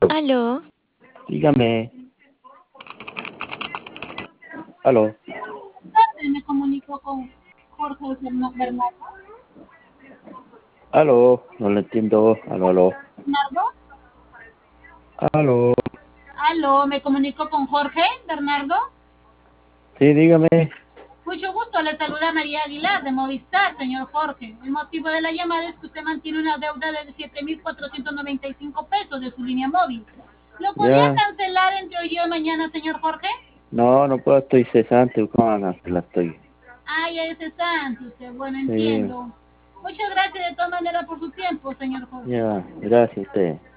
Aló, Dígame. Aló. Me comunico con Jorge Bernardo. Aló. No lo entiendo. Aló, aló. Bernardo. Aló. Aló, me comunico con Jorge Bernardo. Sí, dígame. Mucho gusto, le saluda María Aguilar de Movistar, señor Jorge. El motivo de la llamada es que usted mantiene una deuda de 7.495 pesos de su línea móvil. ¿Lo podría Ya. cancelar entre hoy y mañana, señor Jorge? No, no puedo. Estoy cesante. ¿Cómo van a cancelar? Estoy. Ay, ese es santo, usted. Bueno, Sí. entiendo. Muchas gracias de todas maneras por su tiempo, señor Jorge. Ya. Gracias a usted.